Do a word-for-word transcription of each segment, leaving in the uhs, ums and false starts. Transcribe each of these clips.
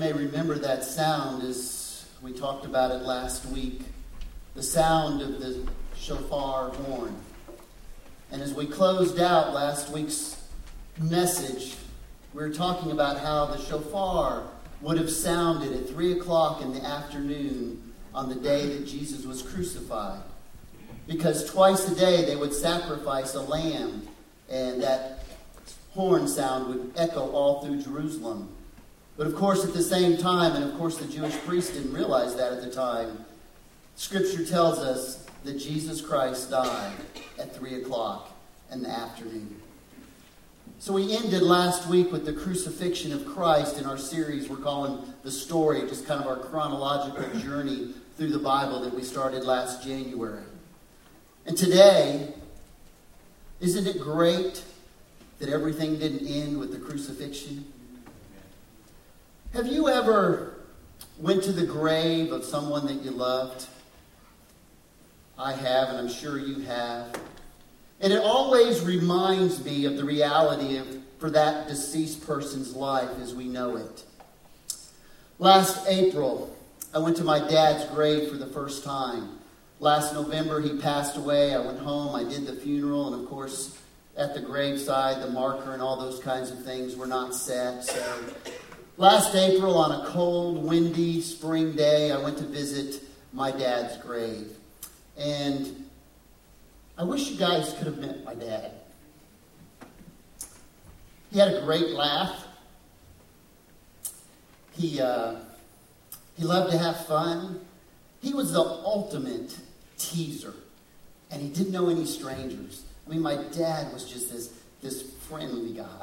may remember that sound as we talked about it last week. The sound of the shofar horn. And as we closed out last week's message, we were talking about how the shofar would have sounded at three o'clock in the afternoon on the day that Jesus was crucified. Because twice a day they would sacrifice a lamb, and that horn sound would echo all through Jerusalem. But of course, at the same time, and of course the Jewish priests didn't realize that at the time, Scripture tells us that Jesus Christ died at three o'clock in the afternoon. So we ended last week with the crucifixion of Christ in our series we're calling The Story, just kind of our chronological journey through the Bible that we started last January. And today, isn't it great that everything didn't end with the crucifixion? Have you ever went to the grave of someone that you loved? I have, and I'm sure you have. And it always reminds me of the reality of for that deceased person's life as we know it. Last April, I went to my dad's grave for the first time. Last November, he passed away. I went home, I did the funeral, and of course, at the graveside, the marker and all those kinds of things were not set. So last April, on a cold, windy spring day, I went to visit my dad's grave. And I wish you guys could have met my dad. He had a great laugh. He, uh, he loved to have fun. He was the ultimate teaser. And he didn't know any strangers. I mean, my dad was just this, this friendly guy.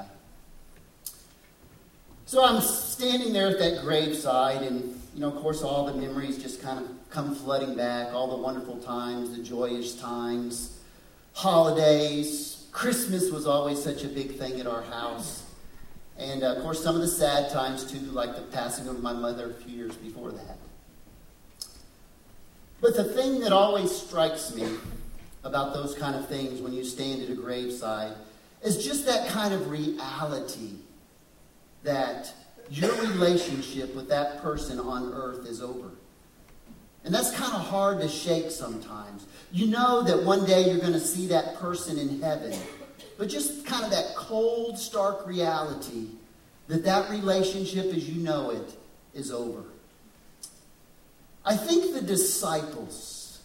So I'm standing there at that graveside, and, you know, of course, all the memories just kind of come flooding back. All the wonderful times, the joyous times, holidays. Christmas was always such a big thing at our house. And, uh, of course, some of the sad times, too, like the passing of my mother a few years before that. But the thing that always strikes me about those kind of things when you stand at a graveside is just that kind of reality that your relationship with that person on earth is over. And that's kind of hard to shake sometimes. You know that one day you're going to see that person in heaven. But just kind of that cold, stark reality that that relationship as you know it is over. I think the disciples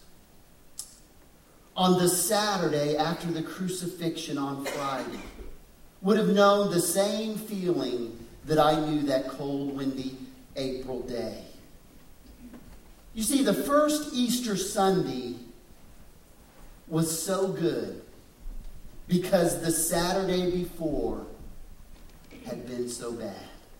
on the Saturday after the crucifixion on Friday would have known the same feeling that I knew that cold, windy April day. You see, the first Easter Sunday was so good because the Saturday before had been so bad.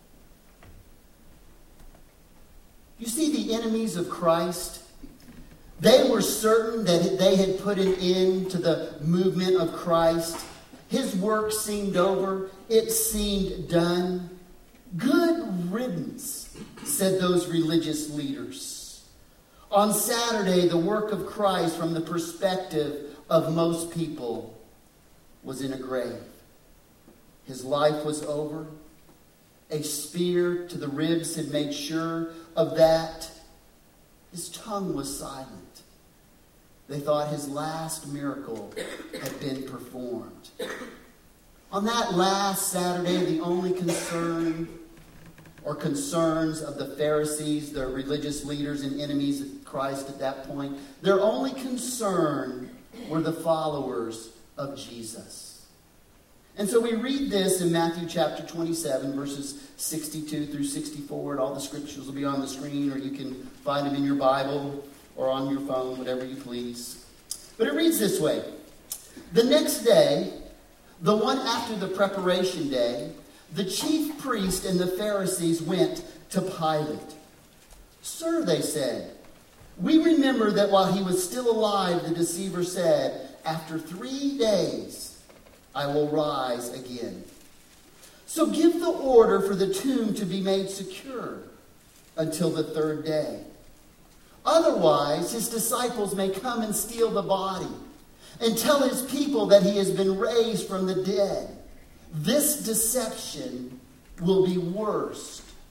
You see, the enemies of Christ, they were certain that they had put an end to the movement of Christ. His work seemed over. It seemed done. Good riddance, said those religious leaders. On Saturday, the work of Christ from the perspective of most people was in a grave. His life was over. A spear to the ribs had made sure of that. His tongue was silent. They thought his last miracle had been performed. On that last Saturday, the only concern or concerns of the Pharisees, the religious leaders and enemies of Christ at that point, their only concern were the followers of Jesus. And so we read this in Matthew chapter twenty-seven, verses sixty-two through sixty-four, and all the scriptures will be on the screen, or you can find them in your Bible or on your phone, whatever you please. But it reads this way. The next day, the one after the preparation day, the chief priest and the Pharisees went to Pilate. Sir, they said, we remember that while he was still alive, the deceiver said, after three days I will rise again. So give the order for the tomb to be made secure until the third day. Otherwise, his disciples may come and steal the body and tell his people that he has been raised from the dead. This deception will be worse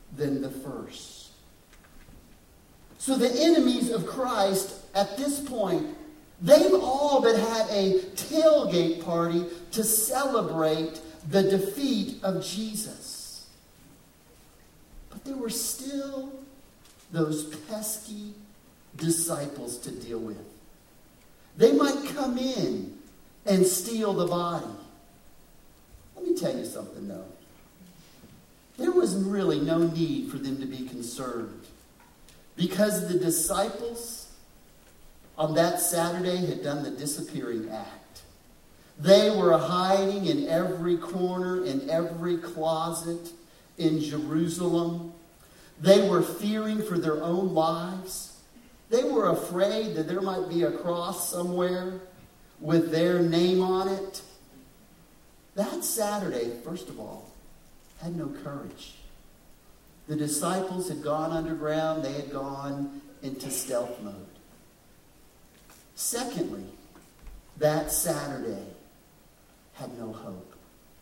than the first. So the enemies of Christ at this point, they've all but had a tailgate party to celebrate the defeat of Jesus. But there were still those pesky disciples to deal with. They might come in and steal the body. Let me tell you something, though. There was really no need for them to be concerned, because the disciples on that Saturday had done the disappearing act. They were hiding in every corner, in every closet in Jerusalem. They were fearing for their own lives. They were afraid that there might be a cross somewhere with their name on it. That Saturday, first of all, had no courage. The disciples had gone underground. They had gone into stealth mode. Secondly, that Saturday had no hope.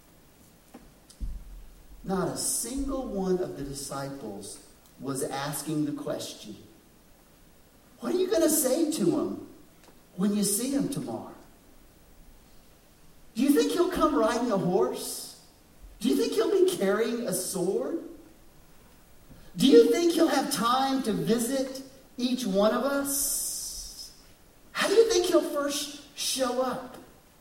Not a single one of the disciples was asking the question, what are you going to say to him when you see him tomorrow? Do you think he'll come riding a horse? Do you think he'll be carrying a sword? Do you think he'll have time to visit each one of us? How do you think he'll first show up?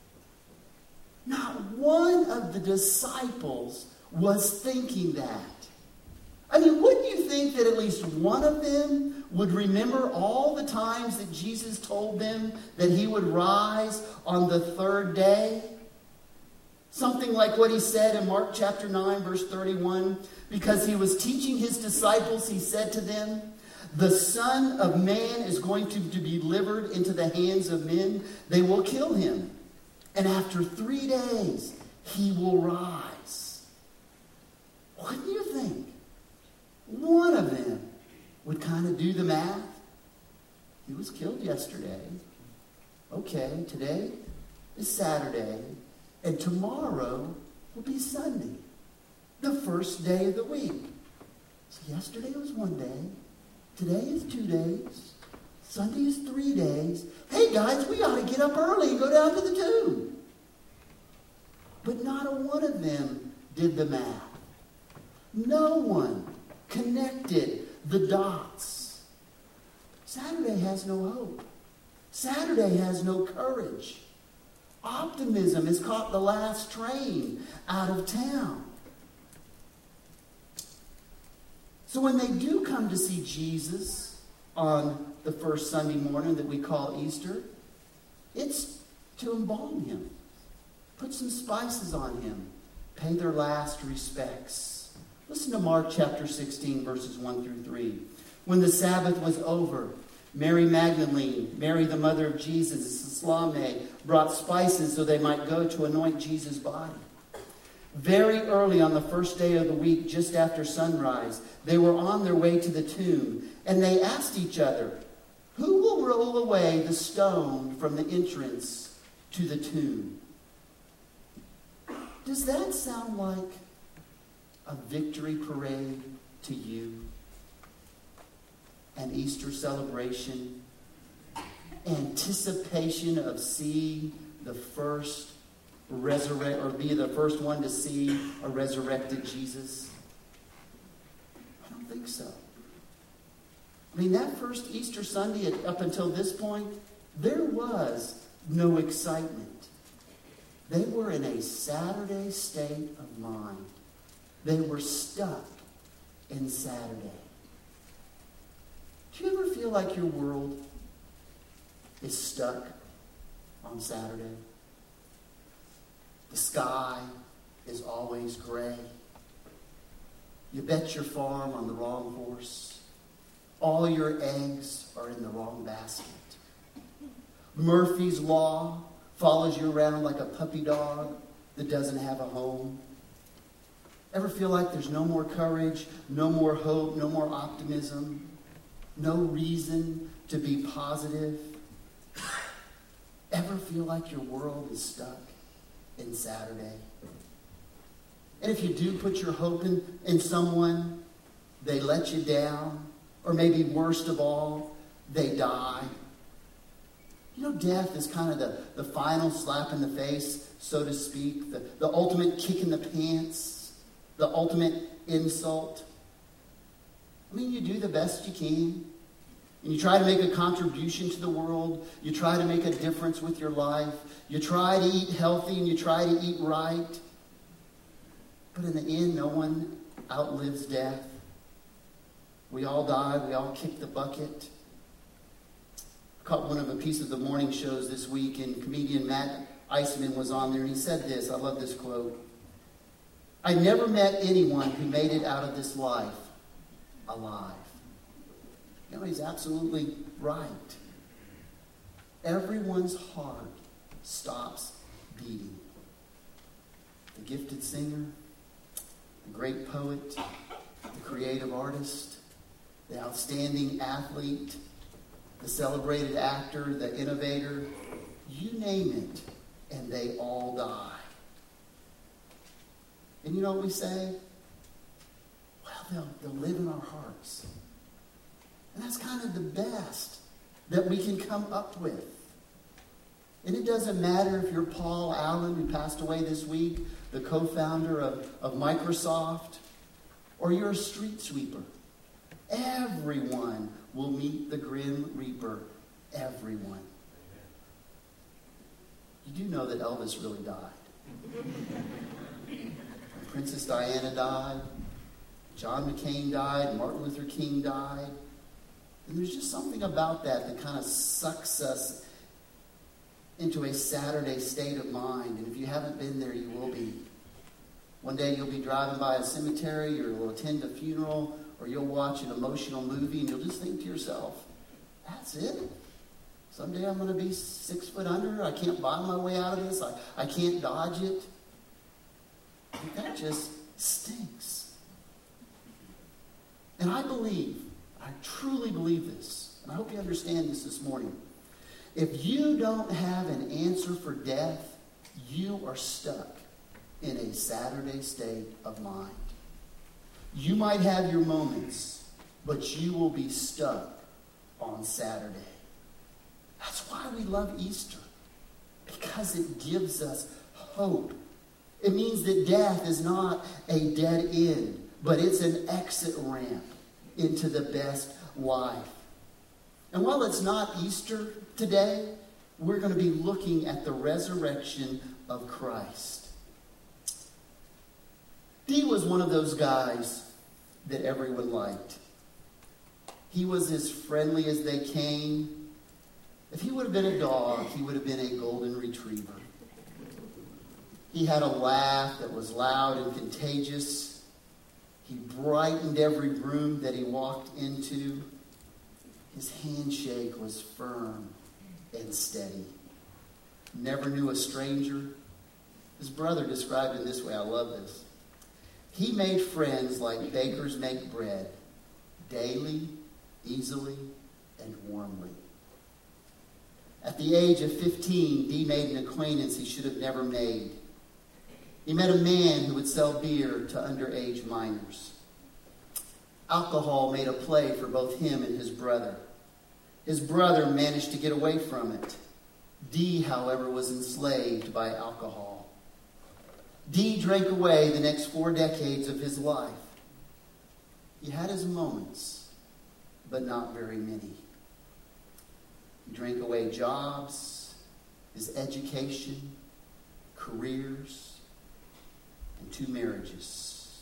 Not one of the disciples was thinking that. I mean, wouldn't you think that at least one of them would remember all the times that Jesus told them that he would rise on the third day? Something like what he said in Mark chapter nine, verse thirty-one. Because he was teaching his disciples, he said to them, the Son of Man is going to, to be delivered into the hands of men. They will kill him. And after three days, he will rise. Wouldn't you think one of them would kind of do the math? He was killed yesterday. Okay, today is Saturday. And tomorrow will be Sunday, the first day of the week. So yesterday was one day. Today is two days. Sunday is three days. Hey guys, we ought to get up early and go down to the tomb. But not a one of them did the math. No one connected the dots. Saturday has no hope. Saturday has no courage. Optimism has caught the last train out of town. So when they do come to see Jesus on the first Sunday morning that we call Easter, it's to embalm him, put some spices on him, pay their last respects. Listen to Mark chapter sixteen, verses one through three. When the Sabbath was over, Mary Magdalene, Mary the mother of Jesus, and Salome brought spices so they might go to anoint Jesus' body. Very early on the first day of the week, just after sunrise, they were on their way to the tomb, and they asked each other, who will roll away the stone from the entrance to the tomb? Does that sound like a victory parade to you? An Easter celebration? Anticipation of seeing the first resurrect, or be the first one to see a resurrected Jesus? I don't think so. I mean, that first Easter Sunday, up until this point, there was no excitement. They were in a Saturday state of mind. They were stuck in Saturday. Do you ever feel like your world is stuck on Saturday? The sky is always gray. You bet your farm on the wrong horse. All your eggs are in the wrong basket. Murphy's Law follows you around like a puppy dog that doesn't have a home. Ever feel like there's no more courage, no more hope, no more optimism, no reason to be positive? Ever feel like your world is stuck in Saturday? And if you do put your hope in, in someone, they let you down, or maybe worst of all, they die. You know, death is kind of the, the final slap in the face, so to speak, the, the ultimate kick in the pants, the ultimate insult. I mean, you do the best you can, and you try to make a contribution to the world. You try to make a difference with your life. You try to eat healthy, and you try to eat right. But in the end, no one outlives death. We all die. We all kick the bucket. I caught one of a piece of the morning shows this week, and comedian Matt Eisman was on there, and he said this. I love this quote. "I never met anyone who made it out of this life alive." You know, he's absolutely right. Everyone's heart stops beating. The gifted singer, the great poet, the creative artist, the outstanding athlete, the celebrated actor, the innovator, you name it, and they all die. And you know what we say? Well, they'll, they'll live in our hearts. And that's kind of the best that we can come up with. And it doesn't matter if you're Paul Allen, who passed away this week, the co-founder of, of Microsoft, or you're a street sweeper. Everyone will meet the Grim Reaper. Everyone. You do know that Elvis really died. Princess Diana died. John McCain died. Martin Luther King died. And there's just something about that that kind of sucks us into a Saturday state of mind. And if you haven't been there, you will be. One day you'll be driving by a cemetery, or you'll attend a funeral, or you'll watch an emotional movie, and you'll just think to yourself, that's it? Someday I'm going to be six foot under. I can't buy my way out of this. I, I can't dodge it. And that just stinks. And I believe, I truly believe this, and I hope you understand this this morning. If you don't have an answer for death, you are stuck in a Saturday state of mind. You might have your moments, but you will be stuck on Saturday. That's why we love Easter, because it gives us hope. It means that death is not a dead end, but it's an exit ramp into the best life. And while it's not Easter today, we're going to be looking at the resurrection of Christ. Dee was one of those guys that everyone liked. He was as friendly as they came. If he would have been a dog, he would have been a golden retriever. He had a laugh that was loud and contagious. He brightened every room that he walked into. His handshake was firm and steady. Never knew a stranger. His brother described it this way. I love this. He made friends like bakers make bread, daily, easily, and warmly. At the age of fifteen, Dee made an acquaintance he should have never made. He met a man who would sell beer to underage minors. Alcohol made a play for both him and his brother. His brother managed to get away from it. Dee, however, was enslaved by alcohol. Dee drank away the next four decades of his life. He had his moments, but not very many. He drank away jobs, his education, careers, and two marriages.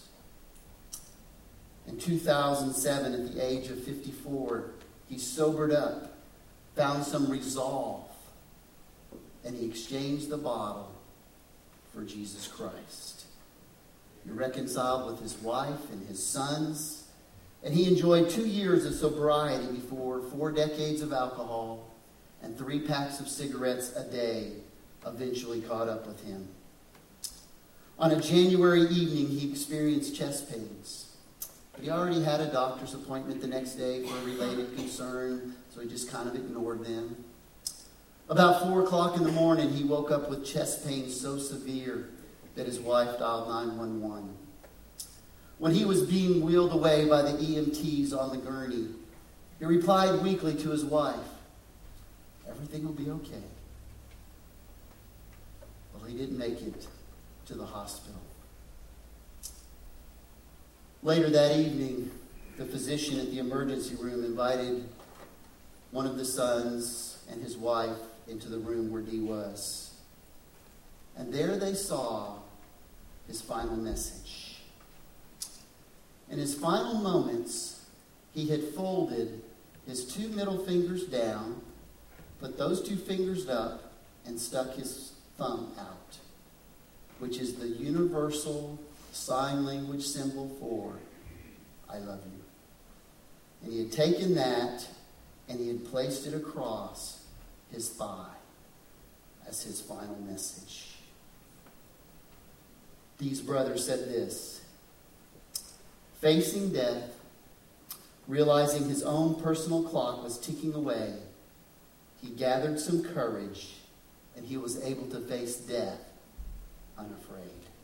In two thousand seven, at the age of fifty-four, he sobered up, found some resolve, and he exchanged the bottle for Jesus Christ. He reconciled with his wife and his sons, and he enjoyed two years of sobriety before four decades of alcohol and three packs of cigarettes a day eventually caught up with him. On a January evening, he experienced chest pains. But he already had a doctor's appointment the next day for a related concern, so he just kind of ignored them. About four o'clock in the morning, he woke up with chest pains so severe that his wife dialed nine one one. when he was being wheeled away by the E M Ts on the gurney, he replied weakly to his wife, "Everything will be okay." Well, he didn't make it to the hospital. Later that evening, the physician at the emergency room invited one of the sons and his wife into the room where Dee was. And there they saw his final message. In his final moments, he had folded his two middle fingers down, put those two fingers up, and stuck his thumb out, which is the universal sign language symbol for "I love you." And he had taken that and he had placed it across his thigh as his final message. These brothers said this: facing death, realizing his own personal clock was ticking away, he gathered some courage and he was able to face death unafraid.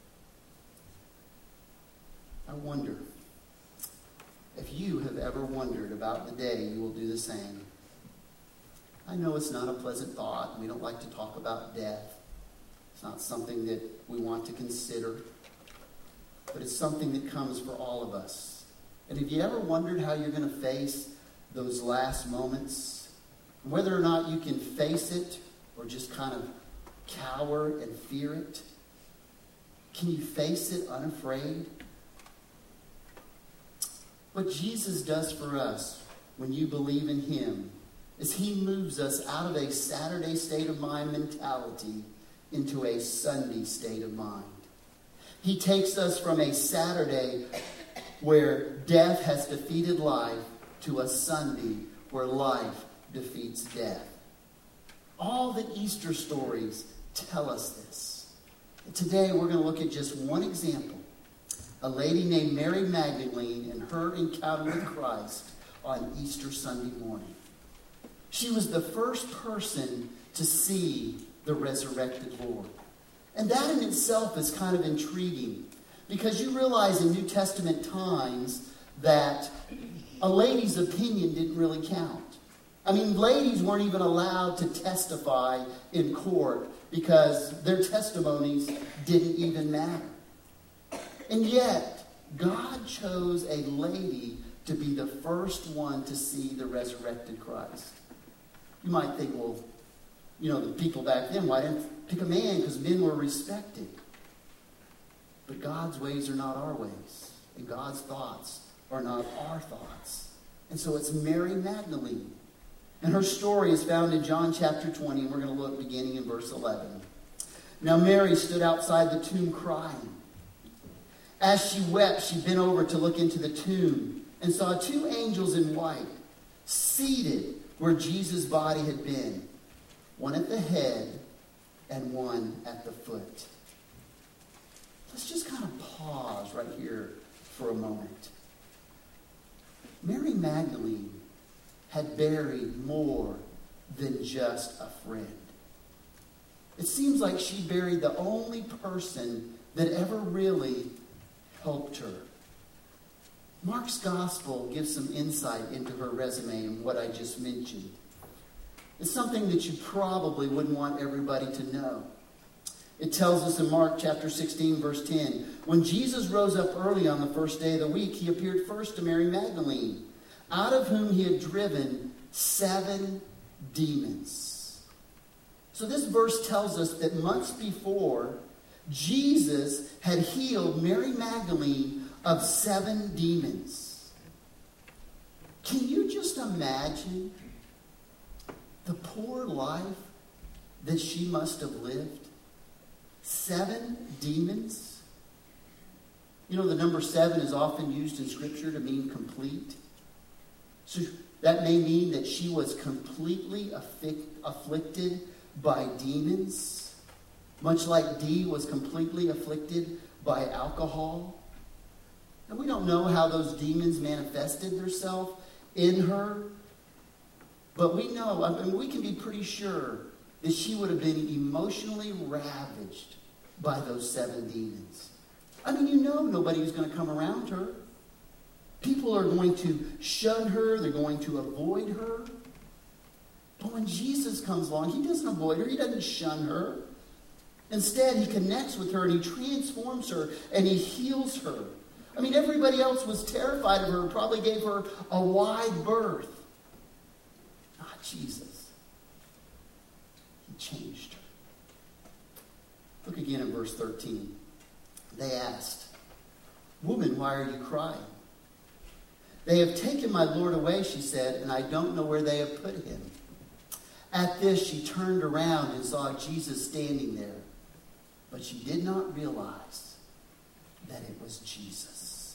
I wonder if you have ever wondered about the day you will do the same. I know it's not a pleasant thought. We don't like to talk about death. It's not something that we want to consider. But it's something that comes for all of us. And have you ever wondered how you're going to face those last moments? Whether or not you can face it or just kind of cower and fear it? Can you face it unafraid? What Jesus does for us when you believe in him is he moves us out of a Saturday state of mind mentality into a Sunday state of mind. He takes us from a Saturday where death has defeated life to a Sunday where life defeats death. All the Easter stories tell us this. Today we're going to look at just one example. A lady named Mary Magdalene and her encounter with Christ on Easter Sunday morning. She was the first person to see the resurrected Lord. And that in itself is kind of intriguing, because you realize in New Testament times that a lady's opinion didn't really count. I mean, ladies weren't even allowed to testify in court because their testimonies didn't even matter. And yet, God chose a lady to be the first one to see the resurrected Christ. You might think, well, you know, the people back then, why didn't pick a man? Because men were respected. But God's ways are not our ways. And God's thoughts are not our thoughts. And so it's Mary Magdalene. And her story is found in John chapter twenty, and we're going to look beginning in verse eleven. Now Mary stood outside the tomb crying. As she wept, she bent over to look into the tomb and saw two angels in white seated where Jesus' body had been, one at the head and one at the foot. Let's just kind of pause right here for a moment. Mary Magdalene had buried more than just a friend. It seems like she buried the only person that ever really helped her. Mark's gospel gives some insight into her resume and what I just mentioned. It's something that you probably wouldn't want everybody to know. It tells us in Mark chapter sixteen, verse ten, when Jesus rose up early on the first day of the week, he appeared first to Mary Magdalene, out of whom he had driven seven demons. So this verse tells us that months before, Jesus had healed Mary Magdalene of seven demons. Can you just imagine the poor life that she must have lived? Seven demons? You know, the number seven is often used in Scripture to mean complete. So that may mean that she was completely affic- afflicted by demons, much like Dee was completely afflicted by alcohol. And we don't know how those demons manifested themselves in her, but we know, I mean, we can be pretty sure that she would have been emotionally ravaged by those seven demons. I mean, you know nobody's going to come around her. People are going to shun her. They're going to avoid her. But when Jesus comes along, he doesn't avoid her. He doesn't shun her. Instead, he connects with her and he transforms her and he heals her. I mean, everybody else was terrified of her and probably gave her a wide berth. Not Jesus. He changed her. Look again at verse thirteen. They asked, "Woman, why are you crying?" "They have taken my Lord away," she said, "and I don't know where they have put him." At this, she turned around and saw Jesus standing there. But she did not realize that it was Jesus.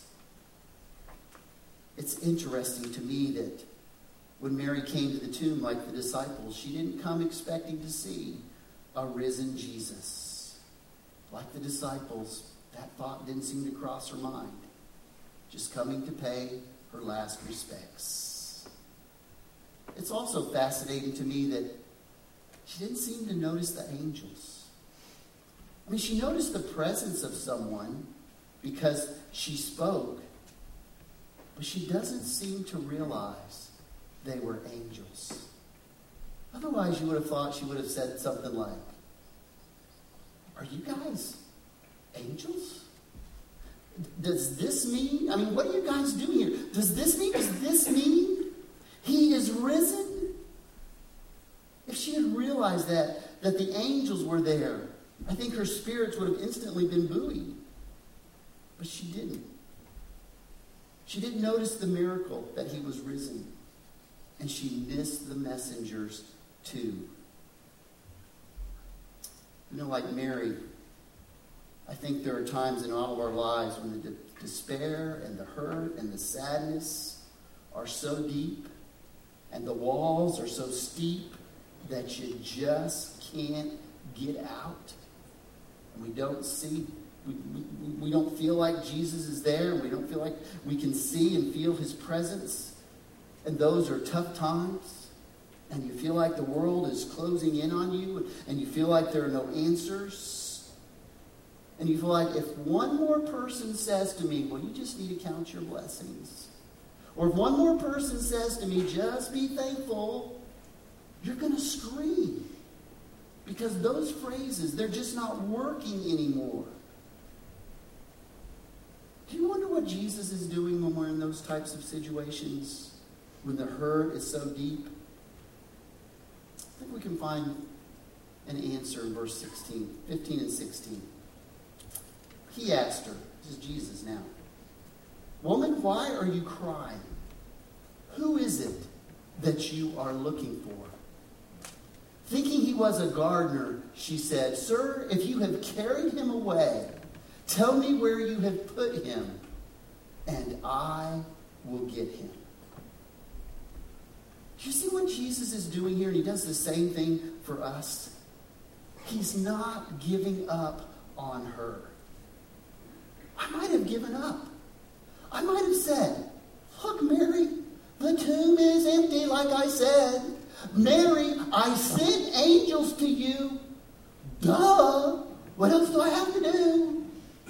It's interesting to me that when Mary came to the tomb like the disciples, she didn't come expecting to see a risen Jesus. Like the disciples, that thought didn't seem to cross her mind. Just coming to pay her last respects. It's also fascinating to me that she didn't seem to notice the angels. I mean, she noticed the presence of someone because she spoke, but she doesn't seem to realize they were angels. Otherwise, you would have thought she would have said something like, "Are you guys angels? Does this mean, I mean, what are you guys doing here? Does this mean, does this mean he is risen?" If she had realized that, that the angels were there, I think her spirits would have instantly been buoyed. But she didn't. She didn't notice the miracle that he was risen. And she missed the messengers too. You know, like Mary, I think there are times in all of our lives when the de- despair and the hurt and the sadness are so deep and the walls are so steep that you just can't get out. And we don't see, we, we, we don't feel like Jesus is there. And we don't feel like we can see and feel his presence. And those are tough times. And you feel like the world is closing in on you. And you feel like there are no answers. And you feel like if one more person says to me, "Well, you just need to count your blessings." Or if one more person says to me, "Just be thankful," you're going to scream. Because those phrases, they're just not working anymore. Do you wonder what Jesus is doing when we're in those types of situations? When the hurt is so deep? I think we can find an answer in verse sixteen, fifteen and sixteen. He asked her, this is Jesus now, "Woman, why are you crying? Who is it that you are looking for?" Thinking he was a gardener, she said, "Sir, if you have carried him away, tell me where you have put him, and I will get him." Do you see what Jesus is doing here? And he does the same thing for us. He's not giving up on her. I might have given up. I might have said, "Look, Mary, the tomb is empty like I said. Mary, I sent angels to you. Duh! What else do I have to do?"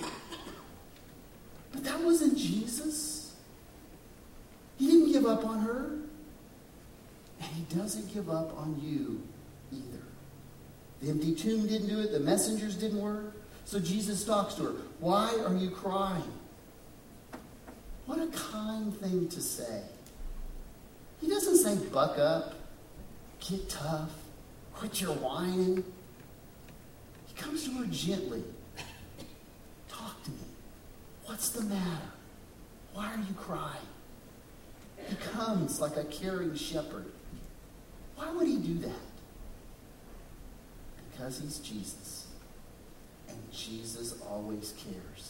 But that wasn't Jesus. He didn't give up on her. And he doesn't give up on you either. The empty tomb didn't do it. The messengers didn't work. So Jesus talks to her. "Why are you crying?" What a kind thing to say. He doesn't say, "Buck up. Get tough. Quit your whining." He comes to her gently. "Talk to me. What's the matter? Why are you crying?" He comes like a caring shepherd. Why would he do that? Because he's Jesus. And Jesus always cares.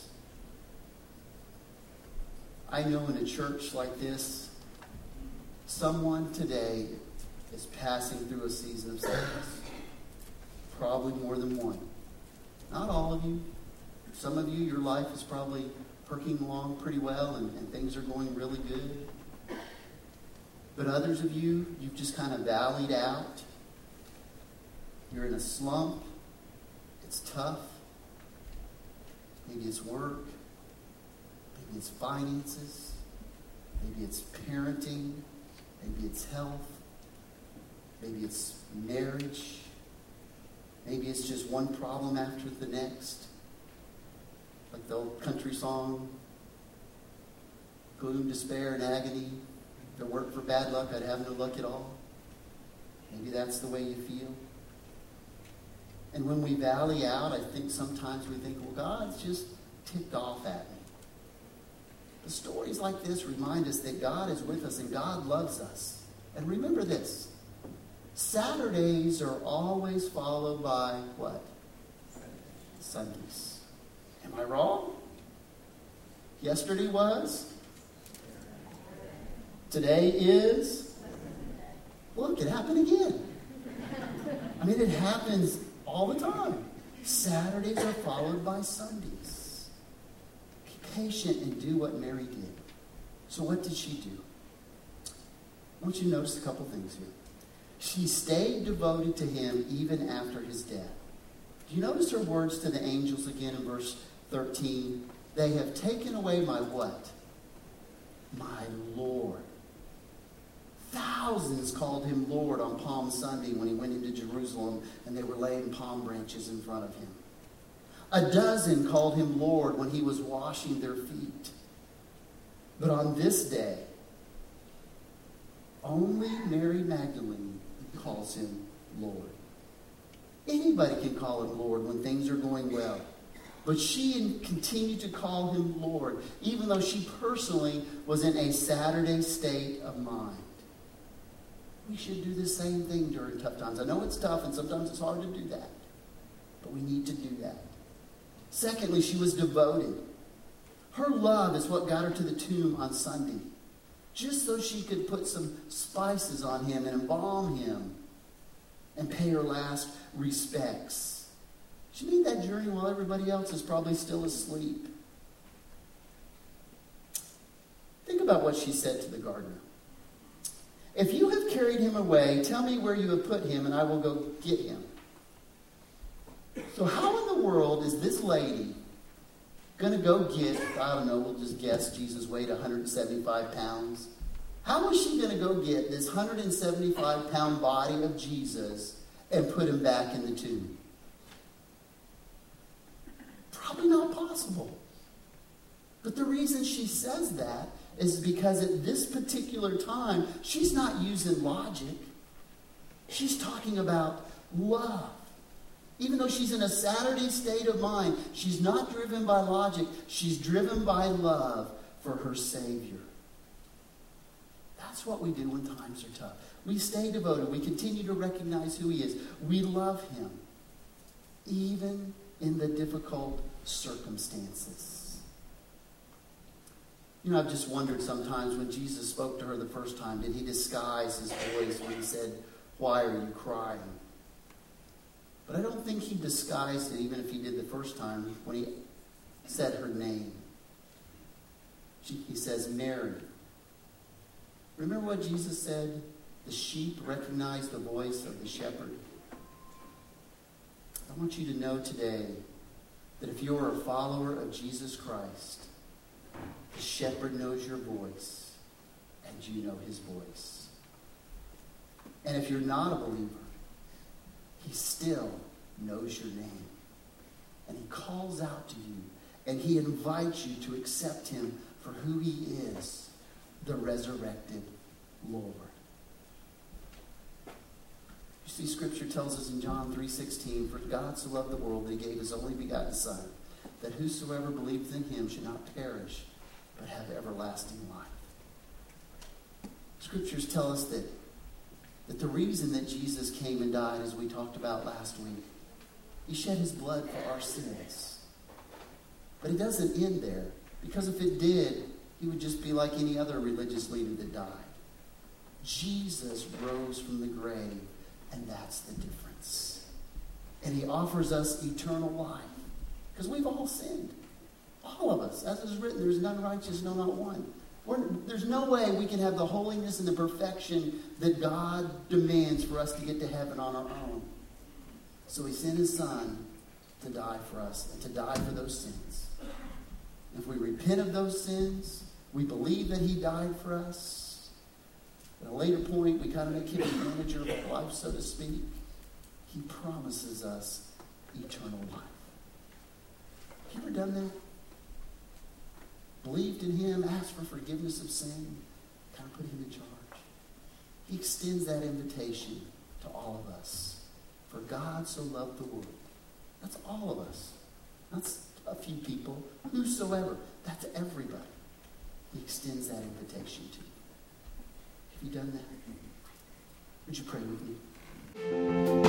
I know in a church like this, someone today is passing through a season of sadness. Probably more than one. Not all of you. Some of you, your life is probably perking along pretty well and, and things are going really good. But others of you, you've just kind of valleyed out. You're in a slump. It's tough. Maybe it's work. Maybe it's finances. Maybe it's parenting. Maybe it's health. Maybe it's marriage. Maybe it's just one problem after the next. Like the old country song, gloom, despair, and agony. If it weren't for bad luck, I'd have no luck at all. Maybe that's the way you feel. And when we valley out, I think sometimes we think, well, God's just ticked off at me. The stories like this remind us that God is with us and God loves us. And remember this. Saturdays are always followed by what? Sundays. Am I wrong? Yesterday was? Today is? Look, it happened again. I mean, it happens all the time. Saturdays are followed by Sundays. Be patient and do what Mary did. So what did she do? I want you to notice a couple things here. She stayed devoted to him even after his death. Do you notice her words to the angels again in verse thirteen? They have taken away my what? My Lord. Thousands called him Lord on Palm Sunday when he went into Jerusalem and they were laying palm branches in front of him. A dozen called him Lord when he was washing their feet. But on this day, only Mary Magdalene calls him Lord. Anybody can call him Lord when things are going well. But she continued to call him Lord, even though she personally was in a Saturday state of mind. We should do the same thing during tough times. I know it's tough and sometimes it's hard to do that. But we need to do that. Secondly, she was devoted. Her love is what got her to the tomb on Sunday. Just so she could put some spices on him and embalm him and pay her last respects. She made that journey while everybody else is probably still asleep. Think about what she said to the gardener. If you have carried him away, tell me where you have put him and I will go get him. So how in the world is this lady going to go get, I don't know, we'll just guess Jesus weighed one hundred seventy-five pounds. How is she going to go get this one hundred seventy-five pound body of Jesus and put him back in the tomb? Probably not possible. But the reason she says that is because at this particular time, she's not using logic. She's talking about love. Even though she's in a Saturday state of mind, she's not driven by logic. She's driven by love for her Savior. That's what we do when times are tough. We stay devoted. We continue to recognize who he is. We love him, even in the difficult circumstances. You know, I've just wondered sometimes when Jesus spoke to her the first time, did he disguise his voice when he said, "Why are you crying?" But I don't think he disguised it, even if he did the first time, when he said her name. She, he says, "Mary." Remember what Jesus said? The sheep recognize the voice of the shepherd. I want you to know today that if you're a follower of Jesus Christ, the shepherd knows your voice, and you know his voice. And if you're not a believer, he still knows your name. And he calls out to you. And he invites you to accept him for who he is, the resurrected Lord. You see, Scripture tells us in John three sixteen, "For God so loved the world that he gave his only begotten Son, that whosoever believeth in him should not perish, but have everlasting life." Scriptures tell us that That the reason that Jesus came and died, as we talked about last week, he shed his blood for our sins. But it doesn't end there, because if it did, he would just be like any other religious leader that died. Jesus rose from the grave, and that's the difference. And he offers us eternal life, because we've all sinned. All of us. As is written, there's none righteous, no, not one. We're, there's no way we can have the holiness and the perfection that God demands for us to get to heaven on our own. So he sent his Son to die for us and to die for those sins. If we repent of those sins, we believe that he died for us. At a later point, we kind of make him the manager of our life, so to speak. He promises us eternal life. Have you ever done that? Believed in him, asked for forgiveness of sin, kind of put him in charge. He extends that invitation to all of us. For God so loved the world. That's all of us. That's a few people. Whosoever. That's everybody. He extends that invitation to you. Have you done that? Would you pray with me?